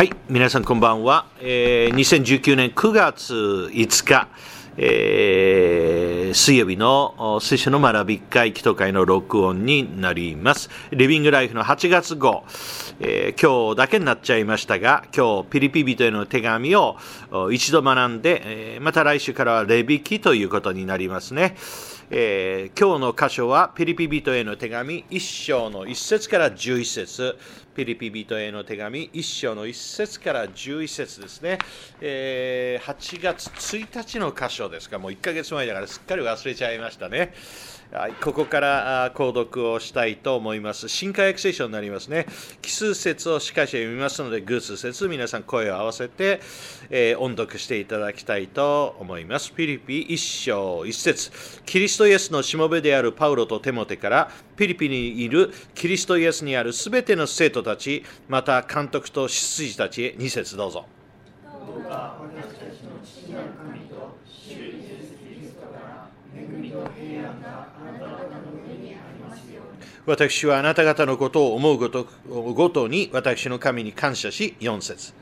はい、皆さんこんばんは。2019年9月5日、水曜日の聖書の学び会祈祷会の録音になります。リビングライフの8月号、今日だけになっちゃいましたが、今日ピリピ人への手紙を一度学んで、また来週からはレビ記ということになりますね。今日の箇所はピリピ人への手紙1章の1節から11節、ピリピ人への手紙1章の1節から11節ですね。8月1日の箇所ですか。もう1ヶ月前だからすっかり忘れちゃいましたね。はい、ここから購読をしたいと思います。新海訳聖書になりますね。奇数節をしかし読みますので、偶数節、皆さん声を合わせて、音読していただきたいと思います。ピリピ1章1節、キリストイエスのしもべであるパウロとテモテから、ピリピにいるキリストイエスにあるすべての生徒たち、また監督と執事たちへ2節どうぞ。どうか私たちの父なる神と主イエスキリストから恵みと平安があなた方の上にありますように。私はあなた方のことを思うごとに私の神に感謝し、4節。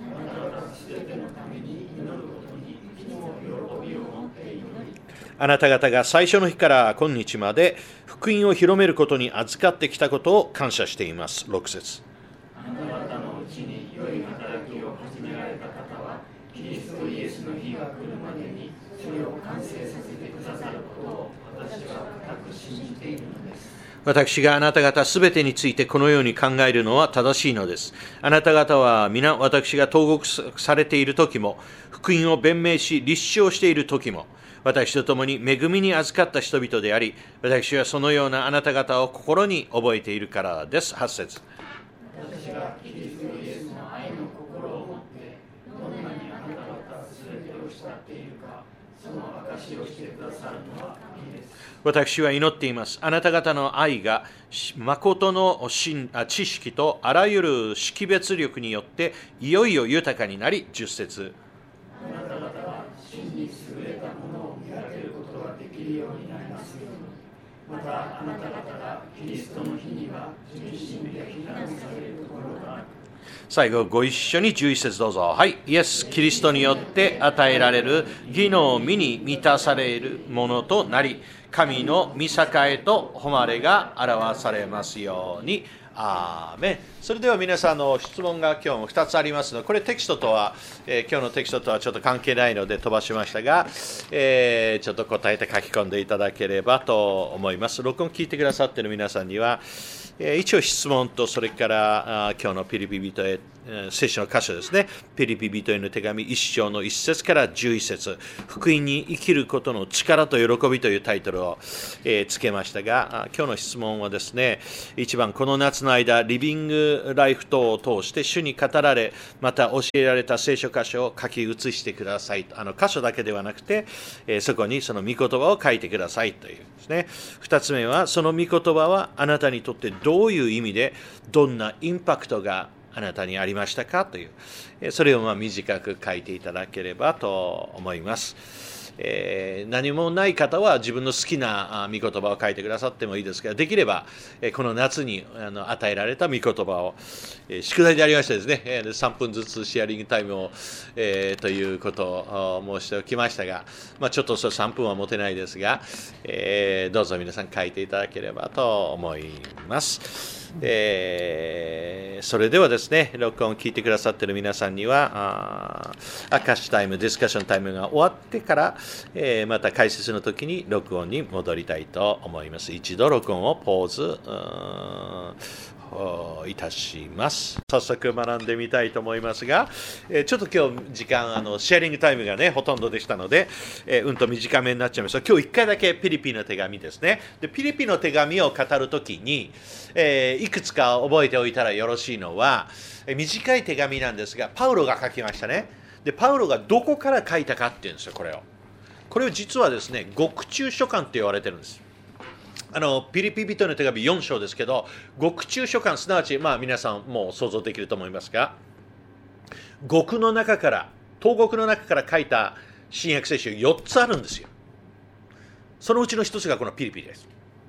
あなた方が最初の日から今日まで福音を広めることに預かってきたことを感謝しています。6節。あなた方のうちに良い働きを始められた方は、キリストイエスの日が来るまでにそれを完成させてくださることを私は固く信じているのです。私があなた方すべてについてこのように考えるのは正しいのです。あなた方は皆私が投獄されている時も、福音を弁明し立証している時も、私と共に恵みに預かった人々であり、私はそのようなあなた方を心に覚えているからです。8節。私がキリストイエスの愛の心を持って、どんなにあなた方すべてを慕っているか、その証しをしてくださるのは神です。私は祈っています。あなた方の愛が誠の知識とあらゆる識別力によっていよいよ豊かになり、10節。あなた方は真に優れたものを見分けることができるようになりますように。またあなた方がキリストの日には純真で非難されるところがなく。最後ご一緒に11節どうぞ。はい。イエス・キリストによって与えられる義の実に満たされるものとなり、神の御栄と誉れが表されますように。アーメン。それでは皆さんの質問が今日も2つありますので、これテキストとは、今日のテキストとはちょっと関係ないので飛ばしましたが、ちょっと答えて書き込んでいただければと思います。録音聞いてくださっている皆さんには、一応質問と、それから今日のピリピ人へ、聖書の箇所ですね。ピリピ人への手紙1章の1節から11節、福音に生きることの力と喜びというタイトルを、つけましたが、今日の質問はですね、一番この夏の間、リビングライフ等を通して主に語られ、また教えられた聖書箇所を書き写してください。箇所だけではなくて、そこにその御言葉を書いてくださいというですね。2つ目は、その御言葉はあなたにとってどういう意味で、どんなインパクトがあなたにありましたかという、それを短く書いていただければと思います。何もない方は自分の好きな御言葉を書いてくださってもいいですが、できればこの夏に与えられた御言葉を、宿題でありましてですね、3分ずつシェアリングタイムを、ということを申しておきましたが、ちょっとそれ3分は持てないですが、どうぞ皆さん書いていただければと思います。それではですね、録音を聞いてくださっている皆さんには、アカシタイム、ディスカッションタイムが終わってから、また解説の時に録音に戻りたいと思います。一度録音をポーズいたします。早速学んでみたいと思いますが、ちょっと今日時間シェアリングタイムがねほとんどでしたので、と短めになっちゃいました。今日1回だけピリピの手紙ですね。でピリピの手紙を語るときに、いくつか覚えておいたらよろしいのは、短い手紙なんですがパウロが書きましたね。でパウロがどこから書いたかっていうんですよ。これを実はですね、獄中書簡って言われてるんです。ピリピ人の手紙4章ですけど、獄中書簡、すなわち、皆さんも想像できると思いますが、投獄の中から書いた新約聖書4つあるんですよ。そのうちの1つがこのピリピです。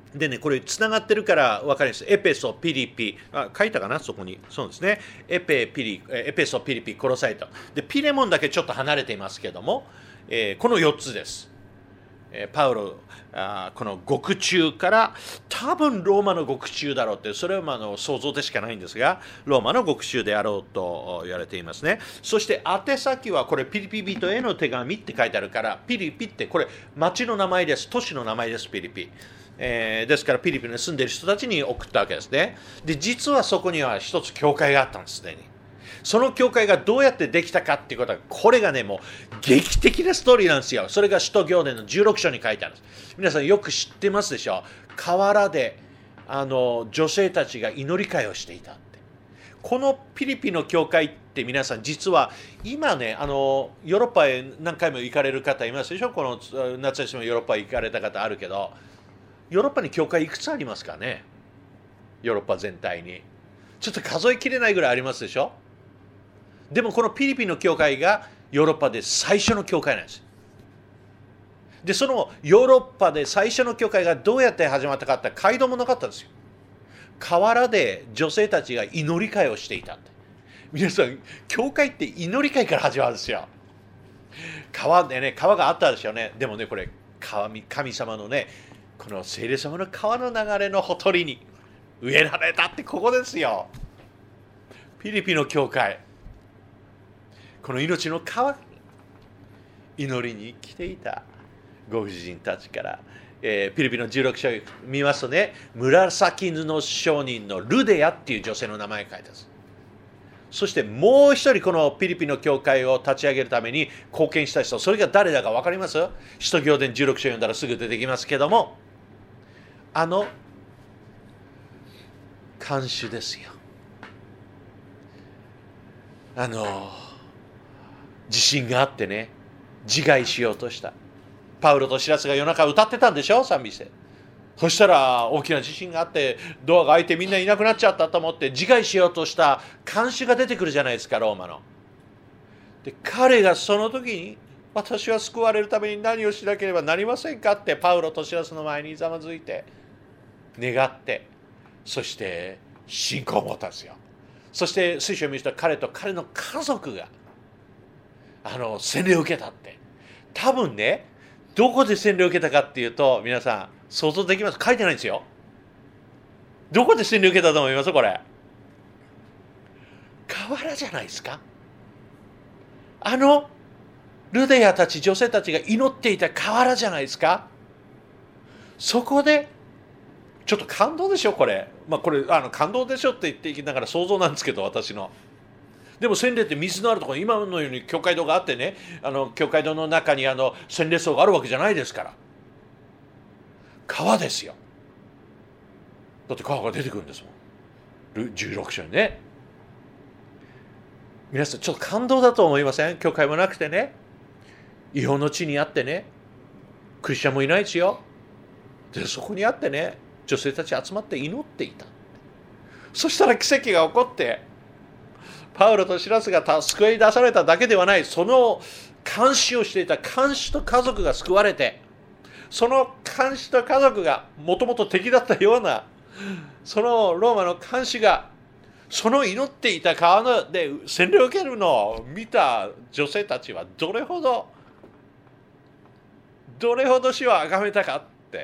でね、これつながってるから分かります。エペソ、ピリピ、書いたかな、そこに。そうですね。エペソ、ピリピ、コロサイト。で、ピレモンだけちょっと離れていますけども、この4つです。パウロ、この獄中から、多分ローマの獄中だろうって、それは想像でしかないんですが、ローマの獄中であろうと言われていますね。そして宛先はこれピリピ人への手紙って書いてあるから、ピリピってこれ町の名前です。都市の名前です、ピリピ。ですからピリピに住んでいる人たちに送ったわけですね。で、実はそこには一つ教会があったんです、すでに。その教会がどうやってできたかっていうことは、これがね、もう劇的なストーリーなんですよ。それが使徒行伝の16章に書いてあるんです。皆さんよく知ってますでしょ。河原で女性たちが祈り会をしていたって。このピリピの教会って皆さん実は今ね、ヨーロッパへ何回も行かれる方いますでしょ。この夏休みヨーロッパへ行かれた方あるけど、ヨーロッパに教会いくつありますかね。ヨーロッパ全体に。ちょっと数えきれないぐらいありますでしょ。でもこのピリピの教会がヨーロッパで最初の教会なんです。で、そのヨーロッパで最初の教会がどうやって始まったかって街道もなかったんですよ。河原で女性たちが祈り会をしていたって。皆さん、教会って祈り会から始まるんですよ。川でね、川があったでしょうね。でもね、これ神様のね、この聖霊様の川の流れのほとりに植えられたってここですよ。ピリピの教会。この命の川に祈りに来ていたご婦人たちから、ピリピの16章を見ますとね、紫布商人のルデアっていう女性の名前が書いてあるんです。そしてもう一人このピリピの教会を立ち上げるために貢献した人、それが誰だか分かります？使徒行伝16章読んだらすぐ出てきますけども、看守ですよ。地震があってね、自害しようとした。パウロとシラスが夜中歌ってたんでしょ、賛美して。そしたら大きな地震があって、ドアが開いてみんないなくなっちゃったと思って自害しようとした看守が出てくるじゃないですか、ローマの。で、彼がその時に、私は救われるために何をしなければなりませんかってパウロとシラスの前にざまずいて、願って、そして信仰を持ったんですよ。そして聖書を見ると彼と彼の家族が洗礼を受けたって。多分ね、どこで洗礼を受けたかっていうと、皆さん想像できます？書いてないんですよ。どこで洗礼を受けたと思います？これ河原じゃないですか。ルデアたち、女性たちが祈っていた河原じゃないですか。そこでちょっと感動でしょ、これ。これ感動でしょって言っていきながら想像なんですけど、私の。でも洗礼って水のあるところに、今のように教会堂があってね、教会堂の中に洗礼槽があるわけじゃないですから。川ですよ。だって川が出てくるんですもん。16章にね。皆さんちょっと感動だと思いません？教会もなくてね、異邦の地にあってね、クリスチャンもいないですよ。で、そこにあってね、女性たち集まって祈っていた。そしたら奇跡が起こって、パウロとシラスが救い出されただけではない、その監視をしていた監視と家族が救われて、その監視と家族がもともと敵だったような、そのローマの監視が、その祈っていた川で洗礼を受けるのを見た女性たちはどれほど主を崇めたかって。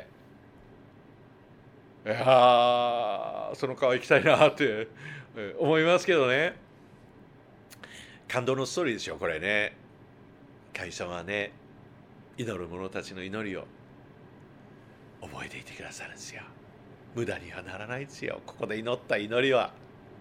いやー、その川行きたいなって思いますけどね。感動のストーリーですよ、これね。神様はね、祈る者たちの祈りを覚えていてくださるんですよ。無駄にはならないですよ。ここで祈った祈りは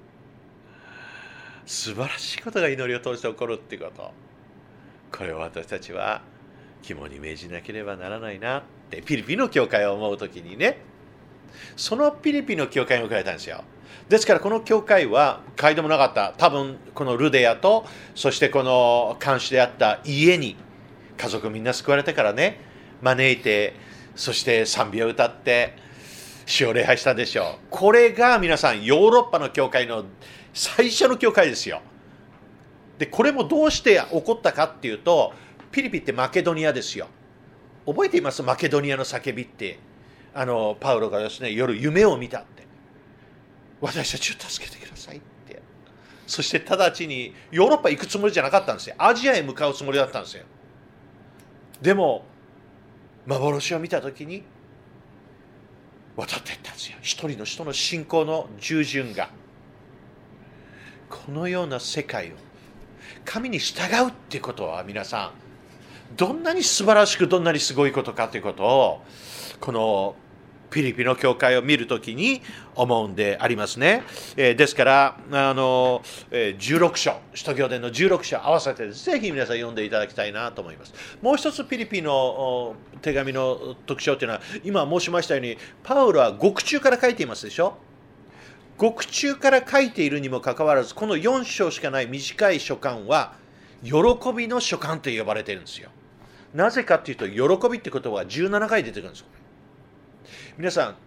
素晴らしいことが祈りを通して起こるってこと。これを私たちは肝に銘じなければならないなってピリピの教会を思うときにね、そのピリピの教会に送られたんですよ。ですからこの教会は街道もなかった。多分このルデアと、そしてこの看守であった家に家族みんな救われてからね、招いて、そして賛美を歌って主を礼拝したでしょう。これが皆さんヨーロッパの教会の最初の教会ですよ。で、これもどうして起こったかっていうと、ピリピってマケドニアですよ。覚えています？マケドニアの叫びってパウロがですね、夜夢を見たって。私たちを助けてくださいって。そして直ちにヨーロッパ行くつもりじゃなかったんですよ。アジアへ向かうつもりだったんですよ。でも、幻を見たときに、渡っていったんですよ。一人の人の信仰の従順が。このような世界を、神に従うっていうことは皆さん、どんなに素晴らしく、どんなにすごいことかということを、このフィリピの教会を見るときに思うんでありますね。ですから、16章、使徒行伝の16章合わせてぜひ皆さん読んでいただきたいなと思います。もう一つフィリピの手紙の特徴というのは、今申しましたように、パウロは獄中から書いていますでしょ。獄中から書いているにもかかわらず、この4章しかない短い書簡は、喜びの書簡と呼ばれているんですよ。なぜかというと、喜びって言葉が17回出てくるんですよ。皆さん、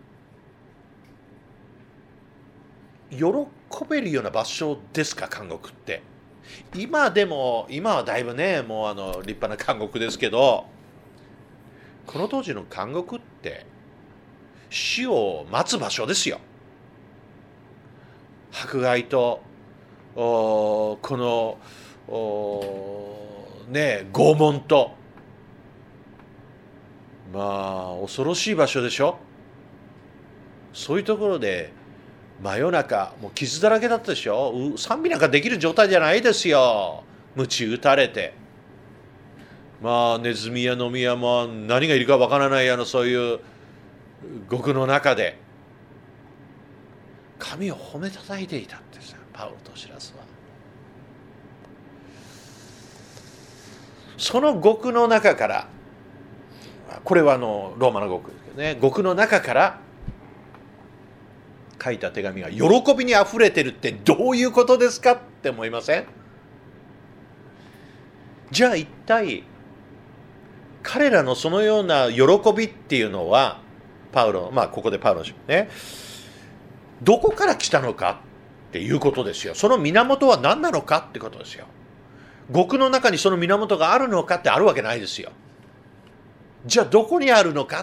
喜べるような場所ですか、監獄って。今はだいぶね、もう立派な監獄ですけど、この当時の監獄って、死を待つ場所ですよ。迫害と、この、拷問と、恐ろしい場所でしょ。そういうところで真夜中もう傷だらけだったでしょ。賛美なんかできる状態じゃないですよ。鞭打たれて、ネズミや飲み屋も何がいるかわからないそういう獄の中で神を褒めたたえていたってさ、パウロとシラスは。その獄の中から、これはローマの獄ですけどね、獄の中から書いた手紙が喜びにあふれてるってどういうことですかって思いません？じゃあ一体彼らのそのような喜びっていうのはパウロ、ここでパウロね、どこから来たのかっていうことですよ。その源は何なのかってことですよ。獄の中にその源があるのかってあるわけないですよ。じゃあどこにあるのかって。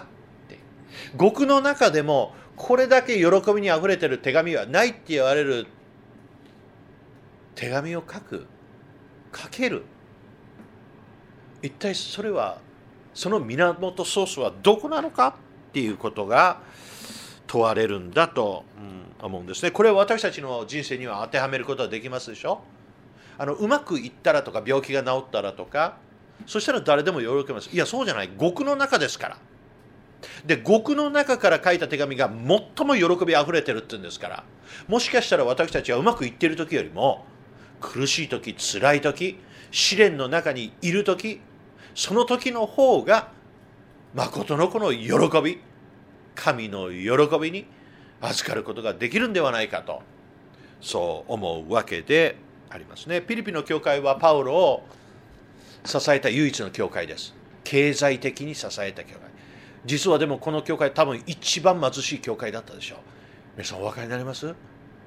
獄の中でもこれだけ喜びにあふれてる手紙はないって言われる。手紙を書ける。一体それは、その源ソースはどこなのかっていうことが問われるんだと思うんですね。これは私たちの人生には当てはめることはできますでしょ。うまくいったらとか、病気が治ったらとか、そしたら誰でも喜びます。いや、そうじゃない。獄の中ですから。で、獄の中から書いた手紙が最も喜びあふれてるって言うんですから、もしかしたら私たちはうまくいっている時よりも、苦しい時、辛い時、試練の中にいる時、その時の方が誠のこの喜び、神の喜びに預かることができるんではないかと、そう思うわけでありますね。フィリピの教会はパウロを支えた唯一の教会です。経済的に支えた教会。実はでもこの教会、多分一番貧しい教会だったでしょう。皆さんお分かりになります？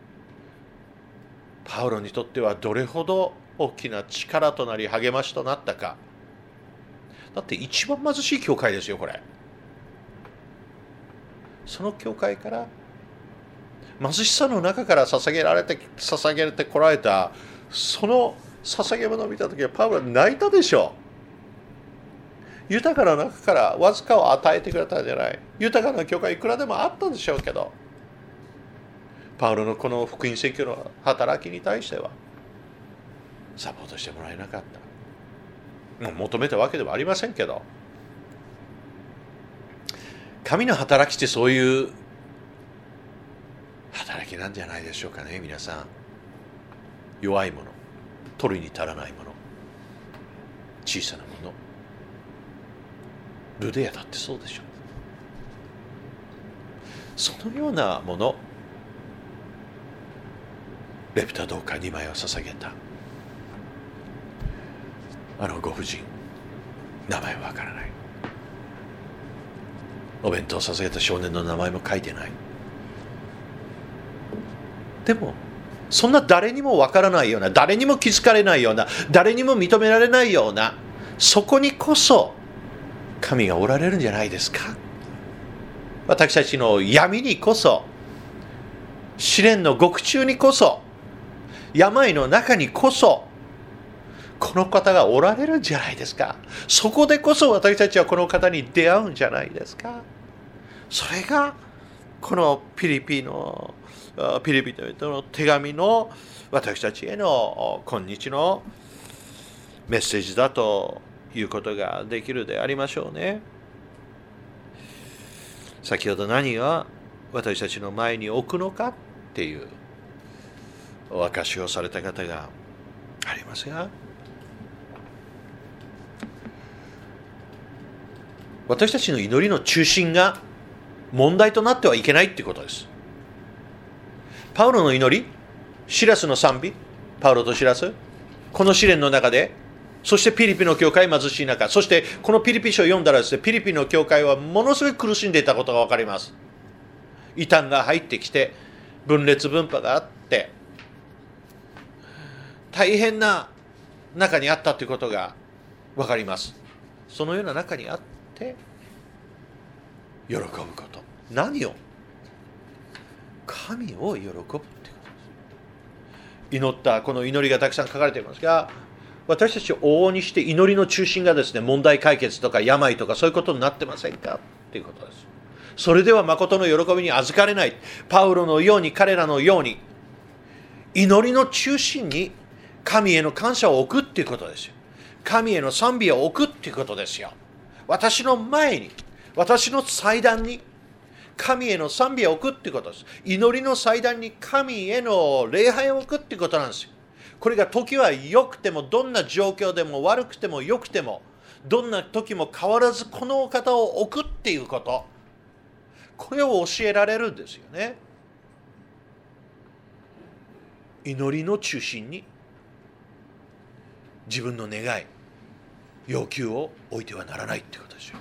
パウロにとってはどれほど大きな力となり励ましとなったか。だって一番貧しい教会ですよ、これ。その教会から、貧しさの中から捧げてこられた、その捧げ物を見たときはパウロは泣いたでしょう。豊かな中からわずかを与えてくれたんじゃない。豊かな教会いくらでもあったんでしょうけど、パウロのこの福音宣教の働きに対してはサポートしてもらえなかった。もう求めたわけではありませんけど、神の働きってそういう働きなんじゃないでしょうかね。皆さん、弱いもの、取るに足らないもの、小さなもの、ルデアだってそうでしょう。そのようなもの、レプタどうか2枚を捧げたご婦人、名前はわからない。お弁当を捧げた少年の名前も書いてない。でもそんな誰にもわからないような、誰にも気づかれないような、誰にも認められないような、そこにこそ神がおられるんじゃないですか。 私たちの闇にこそ、試練の獄中にこそ、病の中にこそ、この方がおられるんじゃないですか。そこでこそ私たちはこの方に出会うんじゃないですか。それがこのピリピの手紙の私たちへの今日のメッセージだということができるでありましょうね。先ほど何が私たちの前に置くのかっていうお明かしをされた方がありますが、私たちの祈りの中心が問題となってはいけないってことです。パウロの祈り、シラスの賛美、パウロとシラス、この試練の中で、そしてピリピの教会貧しい中、そしてこのピリピ書を読んだらですね、ピリピの教会はものすごい苦しんでいたことが分かります。異端が入ってきて、分裂分派があって、大変な中にあったということが分かります。そのような中にあって、喜ぶこと。何を？神を喜ぶっていうことです。祈ったこの祈りがたくさん書かれていますが、私たちを往々にして祈りの中心がですね、問題解決とか病とかそういうことになってませんかっていうことです。それでは誠の喜びに預かれない。パウロのように、彼らのように、祈りの中心に神への感謝を置くっていうことですよ。神への賛美を置くっていうことですよ。私の前に、私の祭壇に神への賛美を置くっていうことです。祈りの祭壇に神への礼拝を置くっていうことなんですよ。これが時は良くても、どんな状況でも悪くても良くても、どんな時も変わらずこのお方を置くっていうこと、これを教えられるんですよね。祈りの中心に自分の願い、要求を置いてはならないっていうことですよ。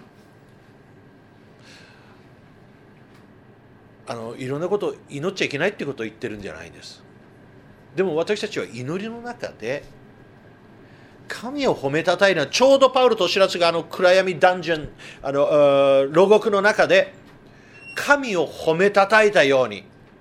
いろんなことを祈っちゃいけないっていうことを言ってるんじゃないんです。でも私たちは祈りの中で神を褒めたたえるのは、ちょうどパウロとシラスが暗闇ダンジョン、牢獄の中で神を褒めたたえたように、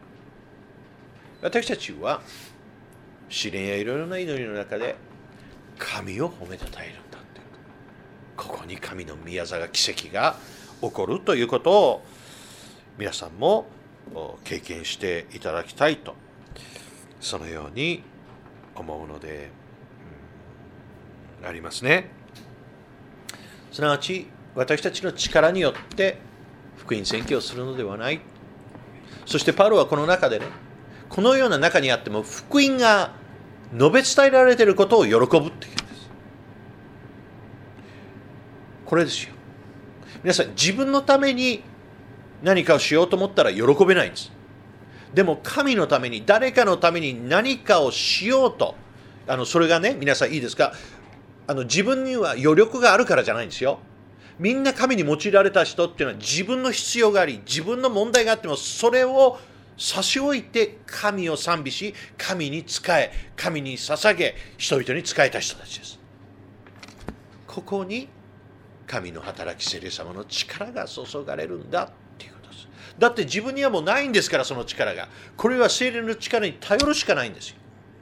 私たちは試練やいろいろな祈りの中で神を褒めたたえるんだっていうこと。ここに神の宮座が、奇跡が起こるということを皆さんも経験していただきたいと、そのように思うのでありますね。すなわち私たちの力によって福音宣教をするのではない。そしてパウロはこの中でね、このような中にあっても福音が述べ伝えられていることを喜ぶっていうんです。これですよ。皆さん、自分のために何かをしようと思ったら喜べないんです。でも神のために、誰かのために何かをしようと、それがね、皆さんいいですか、自分には余力があるからじゃないんですよ。みんな神に用いられた人っていうのは自分の必要があり、自分の問題があってもそれを差し置いて神を賛美し、神に仕え、神に捧げ、人々に仕えた人たちです。ここに神の働き、聖霊様の力が注がれるんだっていうことです。だって自分にはもうないんですから、その力が。これは聖霊の力に頼るしかないんですよ。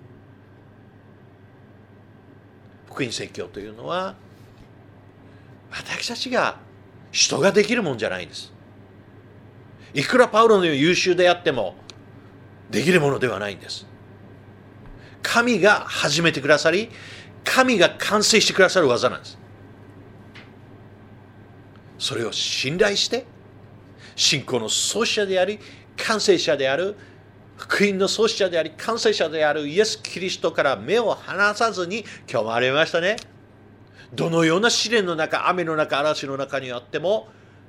福音宣教というのは、私たちが人ができるもんじゃないんです。いくらパウロのように優秀であってもできるものではないんです。神が始めてくださり、神が完成してくださる技なんです。それを信頼して、信仰の創始者であり完成者である、福音の創始者であり完成者であるイエス・キリストから目を離さずに、今日もありましたね、どのような試練の中、雨の中、嵐の中にあっても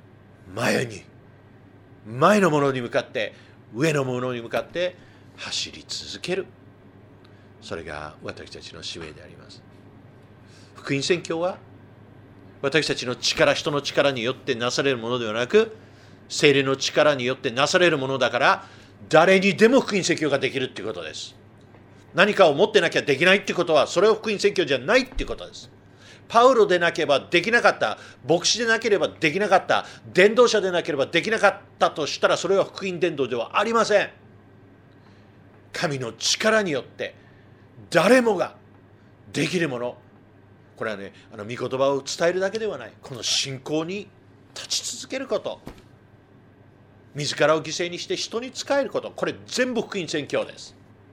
前のものに向かって、上のものに向かって走り続ける。それが私たちの使命であります。福音宣教は私たちの力、人の力によってなされるものではなく、聖霊の力によってなされるものだから、誰にでも福音宣教ができるっていうことです。何かを持ってなきゃできないってことは、それを福音宣教じゃないってことです。 パウロでなければできなかった、牧師でなければできなかった、伝道者でなければできなかったとしたら、それは福音伝道ではありません。神の力によって誰もができるもの、これはね、御言葉を伝えるだけではない、この信仰に立ち続けること、自らを犠牲にして人に仕えること、これ全部福音宣教です。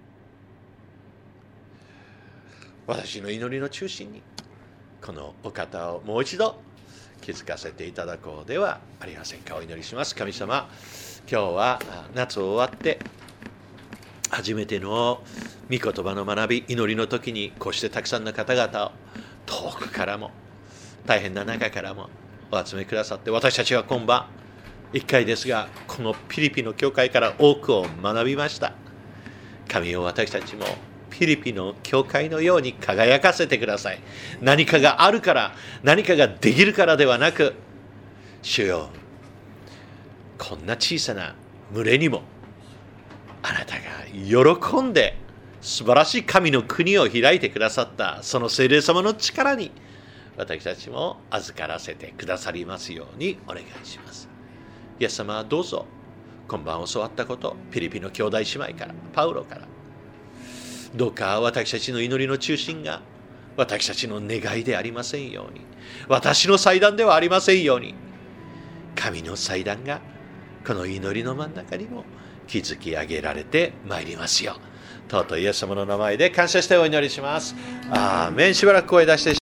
私の祈りの中心にこのお方をもう一度気づかせていただこうではありませんか。お祈りします。神様、今日は夏終わって初めての御言葉の学び、祈りの時にこうしてたくさんの方々を遠くからも大変な中からもお集めくださって、私たちは今晩1回ですがこのピリピの教会から多くを学びました。神を私たちもピリピの教会のように輝かせてください。何かがあるから、何かができるからではなく、主よ、こんな小さな群れにもあなたが喜んで素晴らしい神の国を開いてくださったその聖霊様の力に私たちも預からせてくださりますようにお願いします。イエス様はどうぞ今晩教わったこと、ピリピの兄弟姉妹からパウロから、どうか私たちの祈りの中心が私たちの願いでありませんように、私の祭壇ではありませんように、神の祭壇がこの祈りの真ん中にも築き上げられてまいりますよ。尊いイエス様の名前で感謝してお祈りします。アーメン。しばらく声出して